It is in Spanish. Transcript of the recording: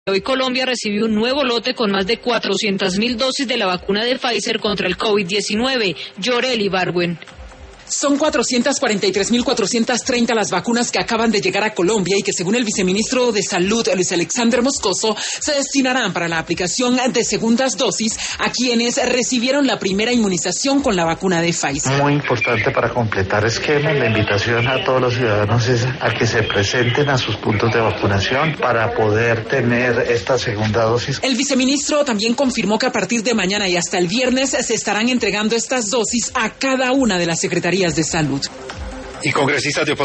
Hoy Colombia recibió un nuevo lote con más de 400.000 dosis de la vacuna de Pfizer contra el COVID-19. Yoreli Barwen. Son 443.430 las vacunas que acaban de llegar a Colombia y que, según el viceministro de Salud, Luis Alexander Moscoso, se destinarán para la aplicación de segundas dosis a quienes recibieron la primera inmunización con la vacuna de Pfizer. Muy importante para completar esquemas, la invitación a todos los ciudadanos es a que se presenten a sus puntos de vacunación para poder tener esta segunda dosis. El viceministro también confirmó que a partir de mañana y hasta el viernes se estarán entregando estas dosis a cada una de las secretarías de salud. Y congresistas de